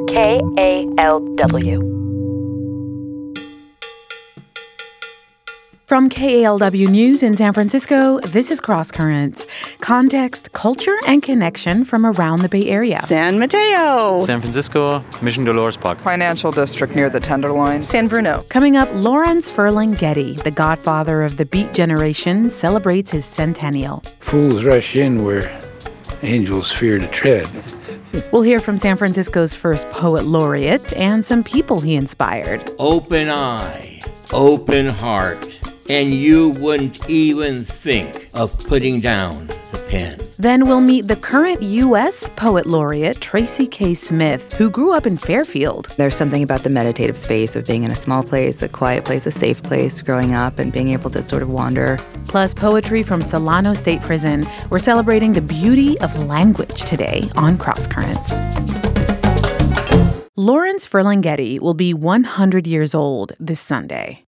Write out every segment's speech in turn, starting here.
KALW. From KALW News in San Francisco, this is Cross Currents. Context, culture, and connection from around the Bay Area. San Mateo. San Francisco, Mission Dolores Park. Financial District near the Tenderloin. San Bruno. Coming up, Lawrence Ferlinghetti, the godfather of the Beat generation, celebrates his centennial. Fools rush in where angels fear to tread. We'll hear from San Francisco's first poet laureate and some people he inspired. Open eye, open heart, and you wouldn't even think of putting down the pen. Then we'll meet the current U.S. poet laureate, Tracy K. Smith, who grew up in Fairfield. There's something about the meditative space of being in a small place, a quiet place, a safe place, growing up and being able to sort of wander. Plus poetry from Solano State Prison. We're celebrating the beauty of language today on Cross Currents. Lawrence Ferlinghetti will be 100 years old this Sunday.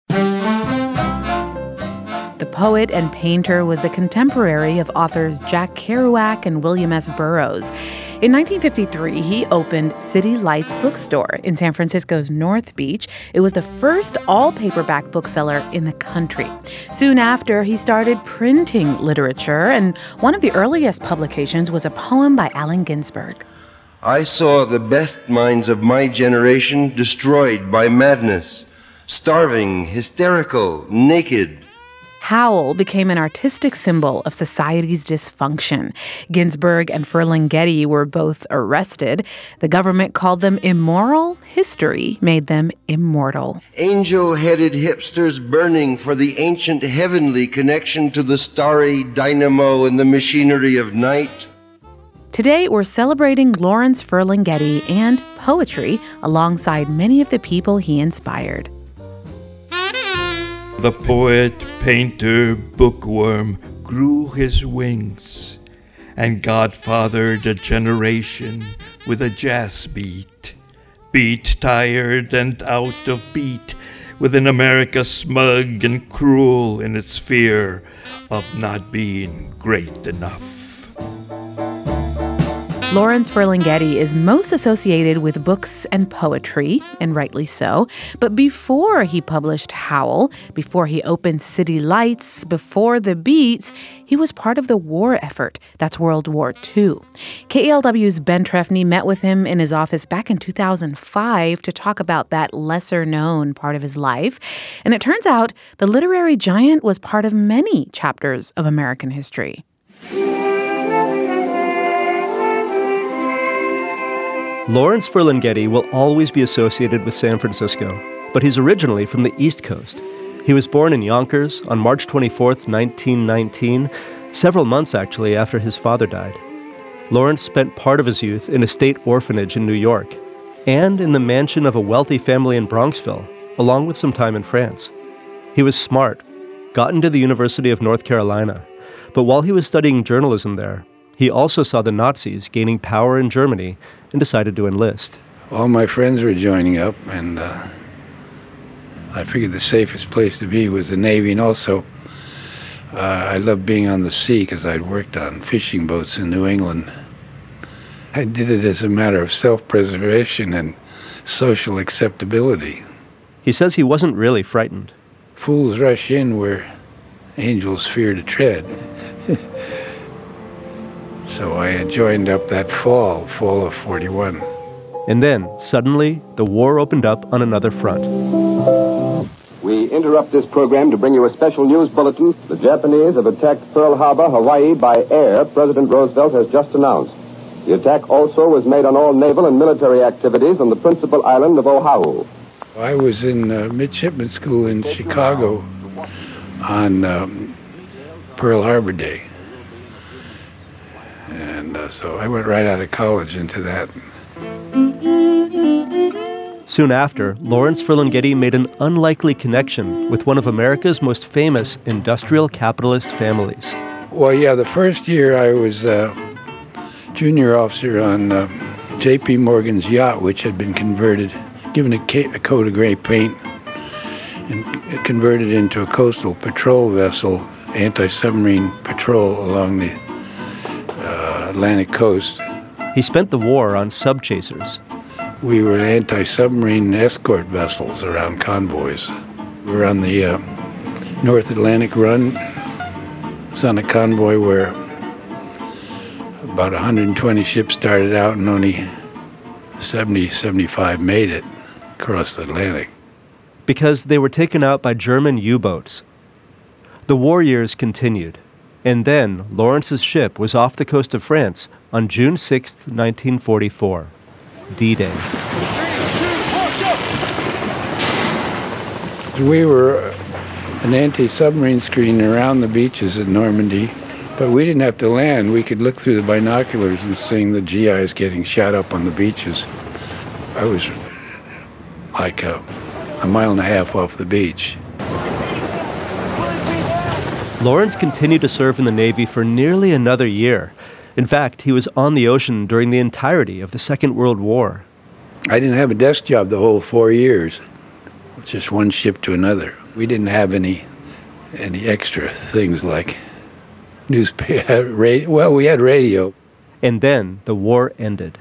The poet and painter was the contemporary of authors Jack Kerouac and William S. Burroughs. In 1953, he opened City Lights Bookstore in San Francisco's North Beach. It was the first all-paperback bookseller in the country. Soon after, he started printing literature, and one of the earliest publications was a poem by Allen Ginsberg. I saw the best minds of my generation destroyed by madness, starving, hysterical, naked. Howl became an artistic symbol of society's dysfunction. Ginsberg and Ferlinghetti were both arrested. The government called them immoral. History made them immortal. Angel-headed hipsters burning for the ancient heavenly connection to the starry dynamo and the machinery of night. Today, we're celebrating Lawrence Ferlinghetti and poetry alongside many of the people he inspired. The poet, painter, bookworm grew his wings and godfathered a generation with a jazz beat. Beat tired and out of beat with an America smug and cruel in its fear of not being great enough. Lawrence Ferlinghetti is most associated with books and poetry, and rightly so. But before he published Howl, before he opened City Lights, before the Beats, he was part of the war effort. That's World War II. KALW's Ben Trefny met with him in his office back in 2005 to talk about that lesser-known part of his life. And it turns out the literary giant was part of many chapters of American history. Lawrence Ferlinghetti will always be associated with San Francisco, but he's originally from the East Coast. He was born in Yonkers on March 24th, 1919, several months actually after his father died. Lawrence spent part of his youth in a state orphanage in New York and in the mansion of a wealthy family in Bronxville, along with some time in France. He was smart, got into the University of North Carolina, but while he was studying journalism there, he also saw the Nazis gaining power in Germany and decided to enlist. All my friends were joining up, and I figured the safest place to be was the Navy. And also, I loved being on the sea because I'd worked on fishing boats in New England. I did it as a matter of self-preservation and social acceptability. He says he wasn't really frightened. Fools rush in where angels fear to tread. So I joined up that fall of 41. And then, suddenly, the war opened up on another front. We interrupt this program to bring you a special news bulletin. The Japanese have attacked Pearl Harbor, Hawaii, by air, President Roosevelt has just announced. The attack also was made on all naval and military activities on the principal island of Oahu. I was in midshipman school in Chicago on Pearl Harbor Day. And so I went right out of college into that. Soon after, Lawrence Ferlinghetti made an unlikely connection with one of America's most famous industrial capitalist families. Well, yeah, the first year I was junior officer on J.P. Morgan's yacht, which had been converted, given a coat of gray paint, and converted into a coastal patrol vessel, anti-submarine patrol along the Atlantic coast. He spent the war on subchasers. We were anti-submarine escort vessels around convoys. We were on the North Atlantic Run. It was on a convoy where about 120 ships started out and only 75 made it across the Atlantic. Because they were taken out by German U-boats. The war years continued, and then Lawrence's ship was off the coast of France on June 6, 1944, D-Day. We were an anti-submarine screen around the beaches in Normandy, but we didn't have to land. We could look through the binoculars and see the GIs getting shot up on the beaches. I was like a mile and a half off the beach. Lawrence continued to serve in the Navy for nearly another year. In fact, he was on the ocean during the entirety of the Second World War. I didn't have a desk job the whole 4 years. It's just one ship to another. We didn't have any extra things like newspaper, radio. Well, we had radio. And then the war ended.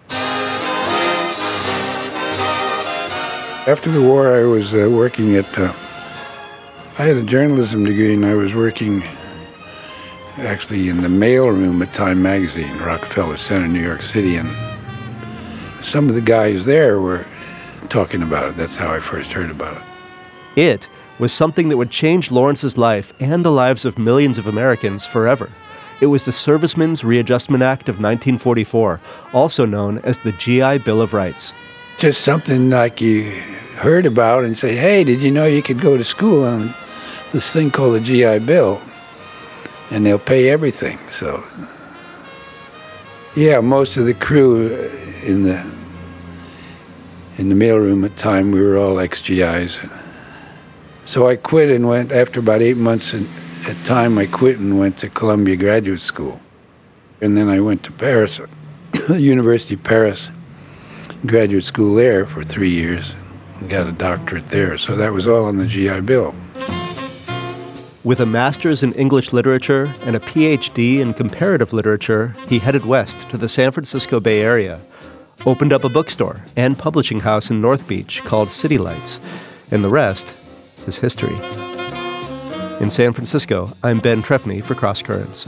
After the war, I was working at... I had a journalism degree, and I was working actually in the mailroom at Time Magazine, Rockefeller Center, New York City, and some of the guys there were talking about it. That's how I first heard about it. It was something that would change Lawrence's life and the lives of millions of Americans forever. It was the Servicemen's Readjustment Act of 1944, also known as the GI Bill of Rights. Just something like you heard about and say, hey, did you know you could go to school on this thing called the GI Bill? And they'll pay everything. So, yeah, most of the crew in the mailroom at Time, we were all ex-GIs. So I quit and went, after about 8 months at Time, I quit and went to Columbia Graduate School. And then I went to Paris, University of Paris, graduate school there for 3 years, and got a doctorate there. So that was all on the GI Bill. With a master's in English literature and a PhD in comparative literature, he headed west to the San Francisco Bay Area, opened up a bookstore and publishing house in North Beach called City Lights, and the rest is history. In San Francisco, I'm Ben Trefny for Cross Currents.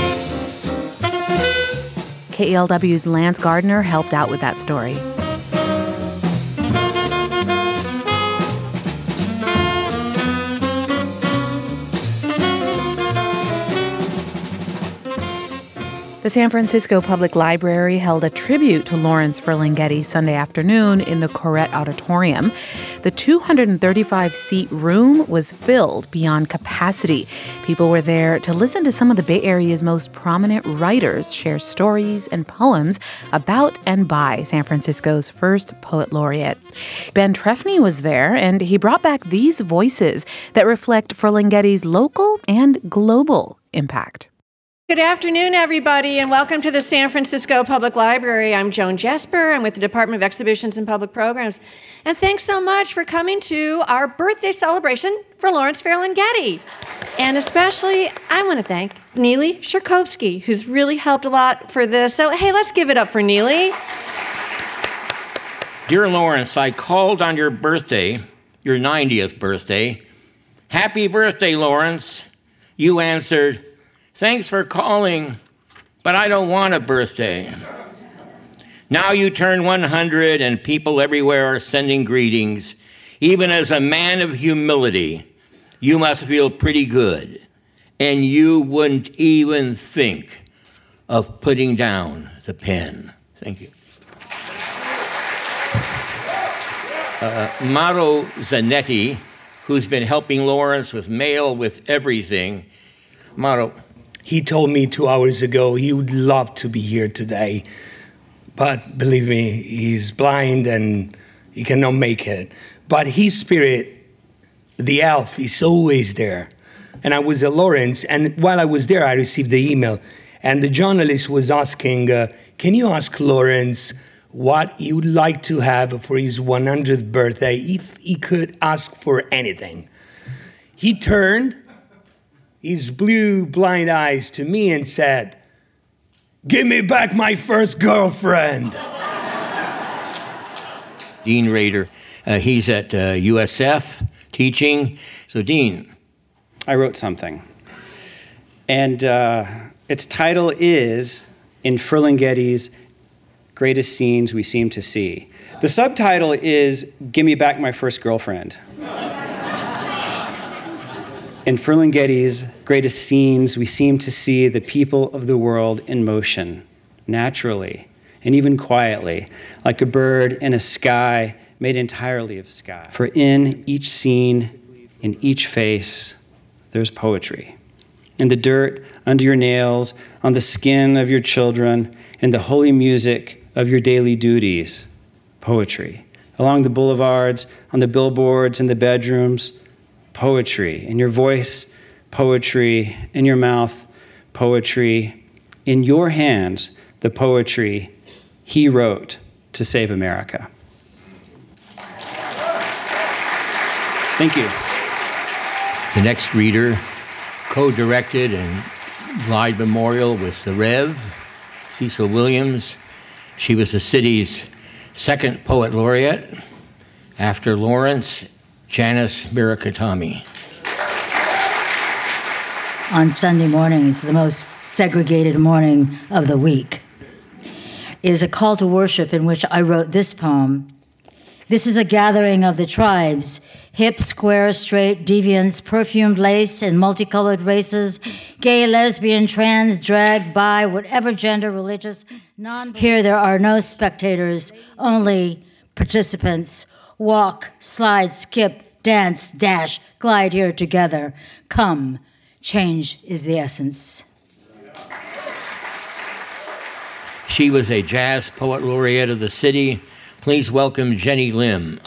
KELW's Lance Gardner helped out with that story. The San Francisco Public Library held a tribute to Lawrence Ferlinghetti Sunday afternoon in the Koret Auditorium. The 235-seat room was filled beyond capacity. People were there to listen to some of the Bay Area's most prominent writers share stories and poems about and by San Francisco's first poet laureate. Ben Trefny was there, and he brought back these voices that reflect Ferlinghetti's local and global impact. Good afternoon, everybody, and welcome to the San Francisco Public Library. I'm Joan Jesper. I'm with the Department of Exhibitions and Public Programs. And thanks so much for coming to our birthday celebration for Lawrence Ferlinghetti. And especially, I want to thank Neely Sherkovsky, who's really helped a lot for this. So, hey, let's give it up for Neely. Dear Lawrence, I called on your birthday, your 90th birthday. Happy birthday, Lawrence. You answered, thanks for calling, but I don't want a birthday. Now you turn 100 and people everywhere are sending greetings. Even as a man of humility, you must feel pretty good. And you wouldn't even think of putting down the pen. Thank you. Mauro Zanetti, who's been helping Lawrence with mail, with everything. Mauro. He told me 2 hours ago he would love to be here today. But believe me, he's blind and he cannot make it. But his spirit, the elf, is always there. And I was at Lawrence, and while I was there, I received the email. And the journalist was asking, can you ask Lawrence what he would like to have for his 100th birthday if he could ask for anything? He turned his blue blind eyes to me and said, give me back my first girlfriend. Dean Rader. He's at USF teaching. So, Dean. I wrote something. And its title is In Ferlinghetti's Greatest Scenes We Seem to See. The subtitle is Give Me Back My First Girlfriend. In Ferlinghetti's greatest scenes, we seem to see the people of the world in motion, naturally, and even quietly, like a bird in a sky made entirely of sky. For in each scene, in each face, there's poetry. In the dirt under your nails, on the skin of your children, in the holy music of your daily duties, poetry. Along the boulevards, on the billboards, in the bedrooms, poetry. In your voice, poetry. In your mouth, poetry. In your hands, the poetry he wrote to save America. Thank you. The next reader co-directed and Glide Memorial with the Rev, Cecil Williams. She was the city's second poet laureate after Lawrence, Janice Murakami. On Sunday mornings, the most segregated morning of the week, is a call to worship in which I wrote this poem. This is a gathering of the tribes, hip, square, straight, deviants, perfumed lace, and multicolored races, gay, lesbian, trans, drag, bi, whatever gender, religious, Here there are no spectators, only participants. Walk, slide, skip, dance, dash, glide here together. Come, change is the essence. She was a jazz poet laureate of the city. Please welcome Jenny Lim.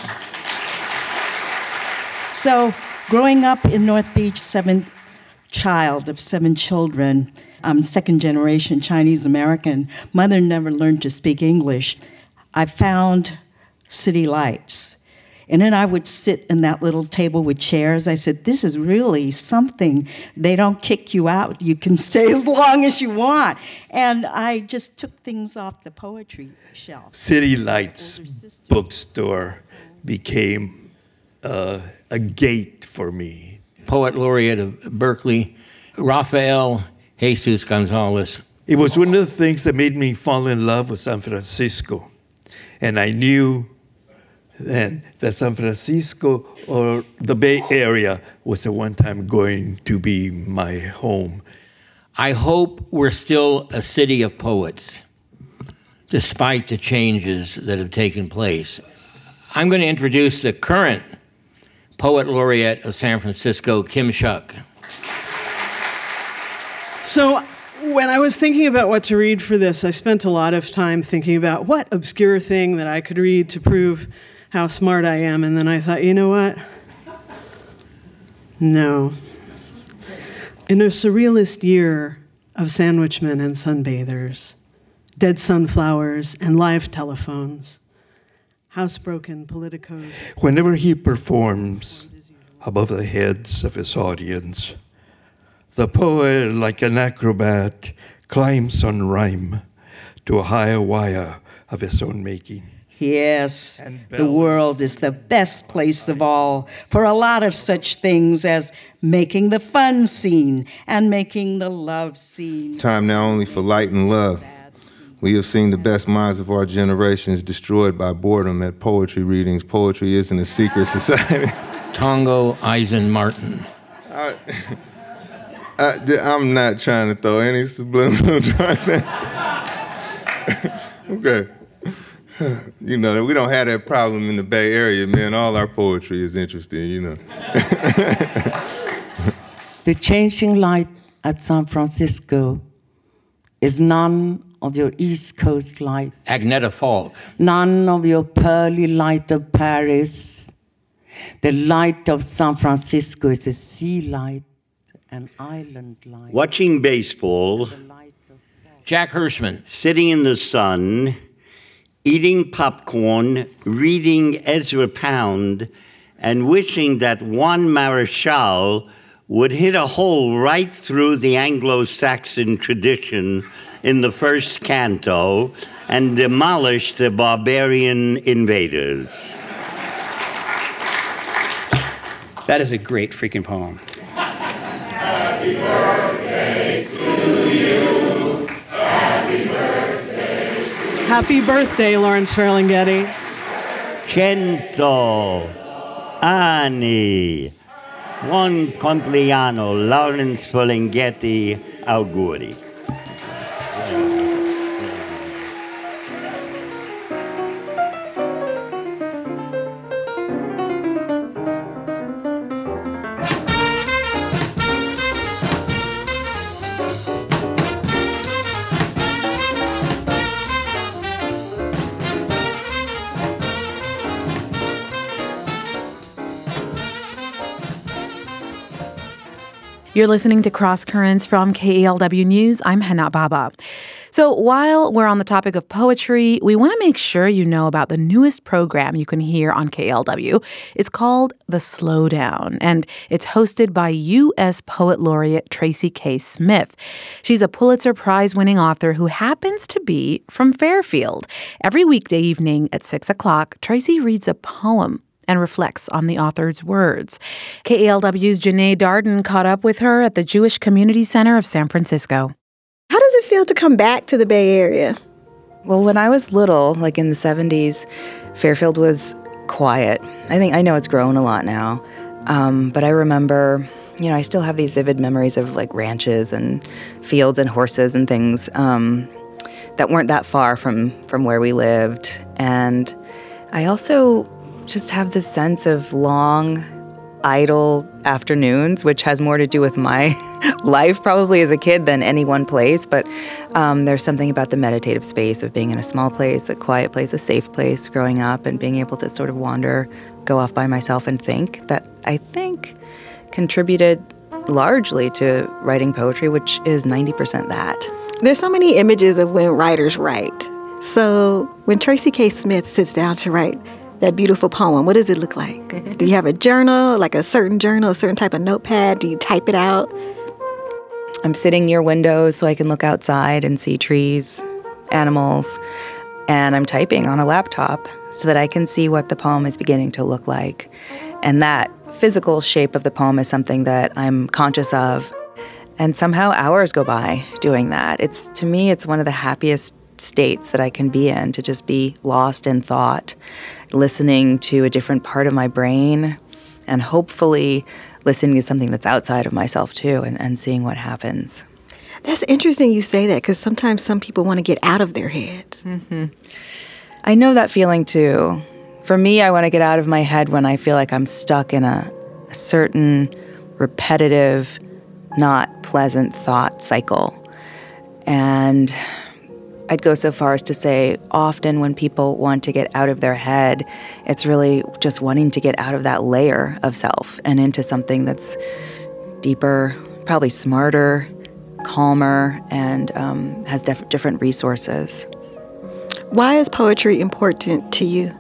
So, growing up in North Beach, seventh child of 7 children, I'm second generation Chinese American. Mother never learned to speak English. I found City Lights. And then I would sit in that little table with chairs. I said, this is really something. They don't kick you out. You can stay as long as you want. And I just took things off the poetry shelf. City Lights bookstore became a gate for me. Poet laureate of Berkeley, Rafael Jesus Gonzalez. It was one of the things that made me fall in love with San Francisco. And I knew then that San Francisco or the Bay Area was at one time going to be my home. I hope we're still a city of poets, despite the changes that have taken place. I'm going to introduce the current poet laureate of San Francisco, Kim Shuck. So when I was thinking about what to read for this, I spent a lot of time thinking about what obscure thing that I could read to prove how smart I am, and then I thought, you know what? No. In a surrealist year of sandwichmen and sunbathers, dead sunflowers and live telephones, housebroken politicos. Whenever he performs above the heads of his audience, the poet, like an acrobat, climbs on rhyme to a higher wire of his own making. Yes, the world is the best place of all for a lot of such things as making the fun scene and making the love scene. Time now only for light and love. We have seen the best minds of our generations destroyed by boredom at poetry readings. Poetry isn't a secret society. Tongo Eisen Martin. I'm not trying to throw any subliminal drugs in. Okay. You know, we don't have that problem in the Bay Area, man. All our poetry is interesting, you know. The changing light at San Francisco is none of your East Coast light. Agneta Falk. None of your pearly light of Paris. The light of San Francisco is a sea light, an island light. Watching baseball. Jack Hirschman. Sitting in the sun. Eating popcorn, reading Ezra Pound, and wishing that Juan Marichal would hit a hole right through the Anglo-Saxon tradition in the first canto and demolish the barbarian invaders. That is a great freaking poem. Happy birthday to you. Happy birthday to you. Happy birthday, Lawrence Ferlinghetti. 100 anni. Buon compleanno, Lawrence Ferlinghetti, auguri. You're listening to Cross Currents from KALW News. I'm Hana Baba. So while we're on the topic of poetry, we want to make sure you know about the newest program you can hear on KALW. It's called The Slowdown, and it's hosted by U.S. Poet Laureate Tracy K. Smith. She's a Pulitzer Prize-winning author who happens to be from Fairfield. Every weekday evening at 6 o'clock, Tracy reads a poem and reflects on the author's words. KALW's Janae Darden caught up with her at the Jewish Community Center of San Francisco. How does it feel to come back to the Bay Area? Well, when I was little, like in the 70s, Fairfield was quiet. I know it's grown a lot now, but I remember, I still have these vivid memories of like ranches and fields and horses and things that weren't that far from where we lived. And I also just have this sense of long, idle afternoons, which has more to do with my life probably as a kid than any one place. But there's something about the meditative space of being in a small place, a quiet place, a safe place growing up, and being able to sort of wander, go off by myself and think, that I think contributed largely to writing poetry, which is 90% that. There's so many images of when writers write. So when Tracy K. Smith sits down to write that beautiful poem, what does it look like? Do you have a journal, like a certain type of notepad? Do you type it out? I'm sitting near windows so I can look outside and see trees, animals, and I'm typing on a laptop so that I can see what the poem is beginning to look like. And that physical shape of the poem is something that I'm conscious of. And somehow hours go by doing that. To me, it's one of the happiest states that I can be in, to just be lost in thought, listening to a different part of my brain, and hopefully listening to something that's outside of myself too, and seeing what happens. That's interesting you say that, because sometimes some people want to get out of their heads. Mm-hmm. I know that feeling too. For me, I want to get out of my head when I feel like I'm stuck in a certain repetitive, not pleasant thought cycle. And I'd go so far as to say often when people want to get out of their head, it's really just wanting to get out of that layer of self and into something that's deeper, probably smarter, calmer, and has different resources. Why is poetry important to you?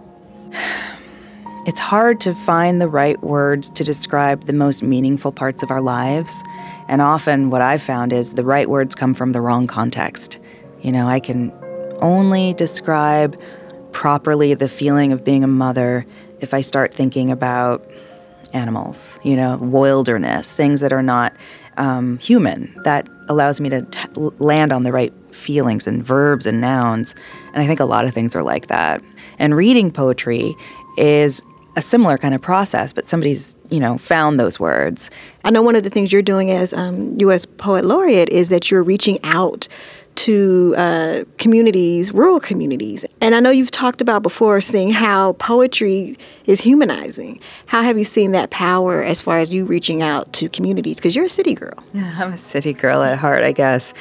It's hard to find the right words to describe the most meaningful parts of our lives. And often what I've found is the right words come from the wrong context. I can only describe properly the feeling of being a mother if I start thinking about animals, wilderness, things that are not human. That allows me to land on the right feelings and verbs and nouns. And I think a lot of things are like that. And reading poetry is a similar kind of process, but somebody's, found those words. I know one of the things you're doing as U.S. Poet Laureate is that you're reaching out to communities, rural communities. And I know you've talked about before seeing how poetry is humanizing. How have you seen that power as far as you reaching out to communities? Because you're a city girl. Yeah, I'm a city girl at heart, I guess.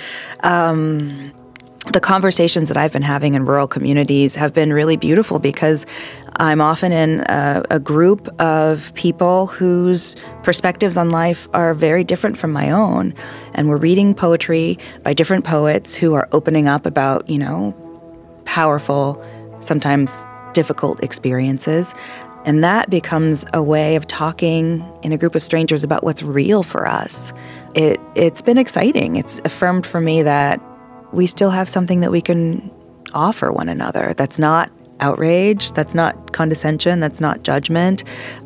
The conversations that I've been having in rural communities have been really beautiful because I'm often in a group of people whose perspectives on life are very different from my own. And we're reading poetry by different poets who are opening up about, powerful, sometimes difficult experiences. And that becomes a way of talking in a group of strangers about what's real for us. It's been exciting. It's affirmed for me that we still have something that we can offer one another. That's not outrage, that's not condescension, that's not judgment,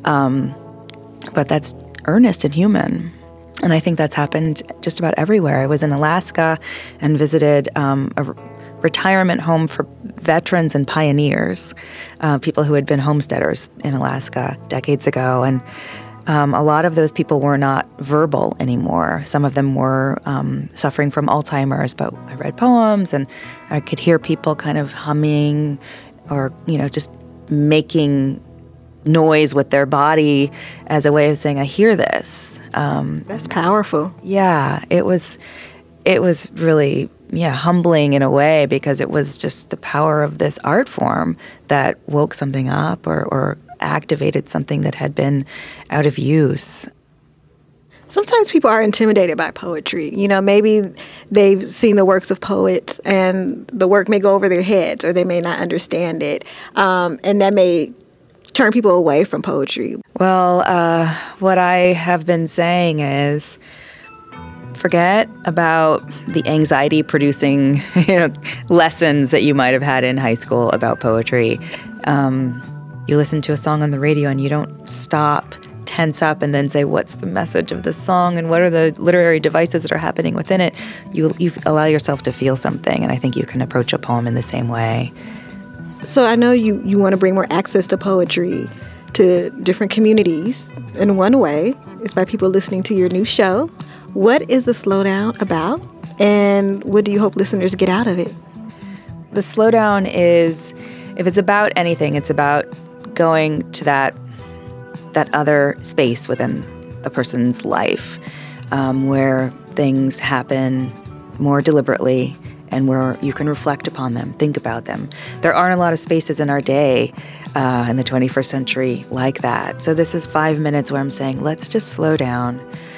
but that's earnest and human. And I think that's happened just about everywhere. I was in Alaska and visited a retirement home for veterans and pioneers, people who had been homesteaders in Alaska decades ago. And a lot of those people were not verbal anymore. Some of them were suffering from Alzheimer's, but I read poems and I could hear people kind of humming or, just making noise with their body as a way of saying, I hear this. That's powerful. Yeah, it was really, humbling in a way, because it was just the power of this art form that woke something up or activated something that had been out of use. Sometimes people are intimidated by poetry. Maybe they've seen the works of poets and the work may go over their heads or they may not understand it. And that may turn people away from poetry. Well, what I have been saying is forget about the anxiety-producing lessons that you might have had in high school about poetry. You listen to a song on the radio and you don't stop, tense up, and then say, what's the message of this song and what are the literary devices that are happening within it? You allow yourself to feel something, and I think you can approach a poem in the same way. So I know you want to bring more access to poetry to different communities. And one way is by people listening to your new show. What is the Slowdown about, and what do you hope listeners get out of it? The Slowdown is, if it's about anything, it's about going to that other space within a person's life where things happen more deliberately and where you can reflect upon them, think about them. There aren't a lot of spaces in our day in the 21st century like that. So this is 5 minutes where I'm saying, let's just slow down.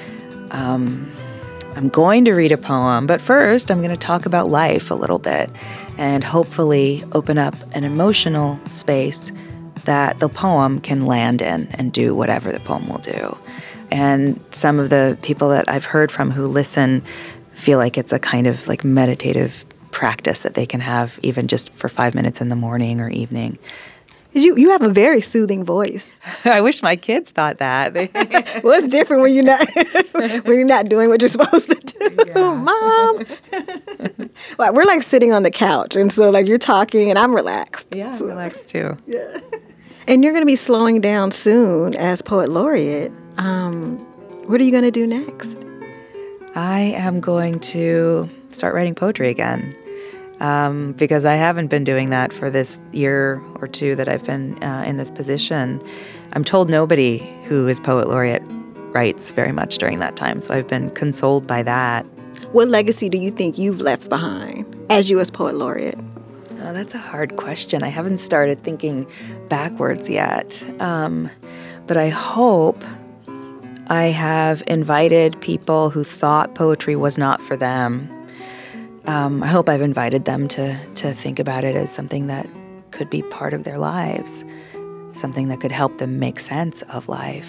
I'm going to read a poem, but first I'm going to talk about life a little bit and hopefully open up an emotional space that the poem can land in and do whatever the poem will do. And some of the people that I've heard from who listen feel like it's a kind of like meditative practice that they can have even just for 5 minutes in the morning or evening. You have a very soothing voice. I wish my kids thought that. Well, it's different when you're not doing what you're supposed to do, yeah. Mom. Well, we're like sitting on the couch, and so like you're talking, and I'm relaxed. Yeah, I'm relaxed too. Yeah. And you're going to be slowing down soon as Poet Laureate. What are you going to do next? I am going to start writing poetry again. Because I haven't been doing that for this year or two that I've been in this position. I'm told nobody who is Poet Laureate writes very much during that time, so I've been consoled by that. What legacy do you think you've left behind as U.S. Poet Laureate? Oh, that's a hard question. I haven't started thinking backwards yet. But I hope I have invited people who thought poetry was not for them. I hope I've invited them to think about it as something that could be part of their lives, something that could help them make sense of life.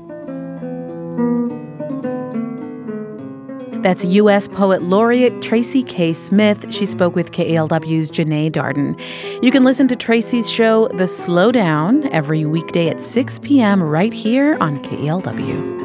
That's U.S. Poet Laureate Tracy K. Smith. She spoke with KALW's Janae Darden. You can listen to Tracy's show, The Slowdown, every weekday at 6 p.m. right here on KALW.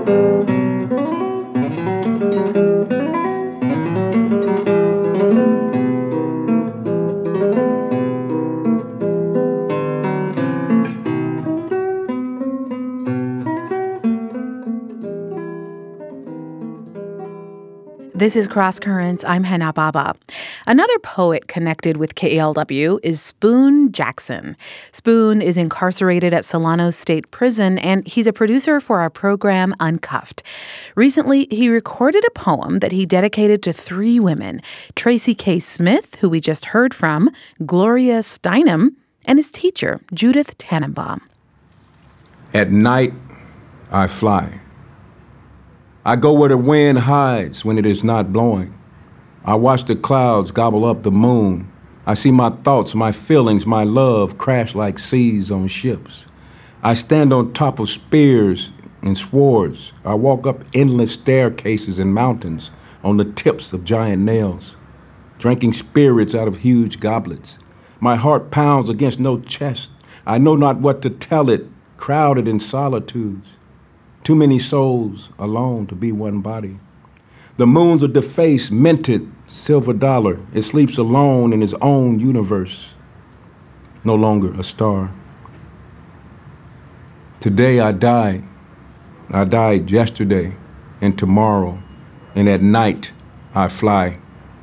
This is Cross Currents. I'm Hannah Baba. Another poet connected with KALW is Spoon Jackson. Spoon is incarcerated at Solano State Prison, and he's a producer for our program Uncuffed. Recently, he recorded a poem that he dedicated to 3 women, Tracy K. Smith, who we just heard from, Gloria Steinem, and his teacher, Judith Tannenbaum. At night, I fly. I go where the wind hides when it is not blowing. I watch the clouds gobble up the moon. I see my thoughts, my feelings, my love crash like seas on ships. I stand on top of spears and swords. I walk up endless staircases and mountains on the tips of giant nails, drinking spirits out of huge goblets. My heart pounds against no chest. I know not what to tell it, crowded in solitudes. Too many souls alone to be one body. The moons are defaced, minted, silver dollar. It sleeps alone in its own universe, no longer a star. Today I died. I died yesterday and tomorrow, and at night I fly.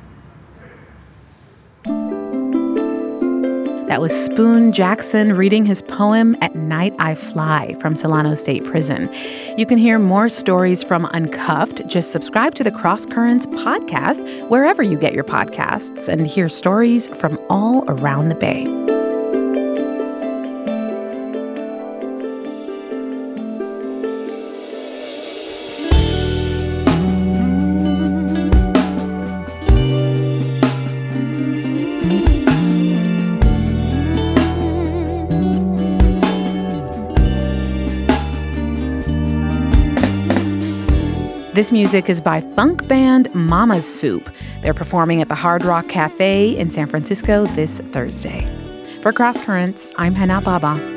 That was Spoon Jackson reading his poem At Night I Fly from Solano State Prison. You can hear more stories from Uncuffed. Just subscribe to the Cross Currents podcast wherever you get your podcasts and hear stories from all around the Bay. This music is by funk band Mama's Soup. They're performing at the Hard Rock Cafe in San Francisco this Thursday. For Cross Currents, I'm Hana Baba.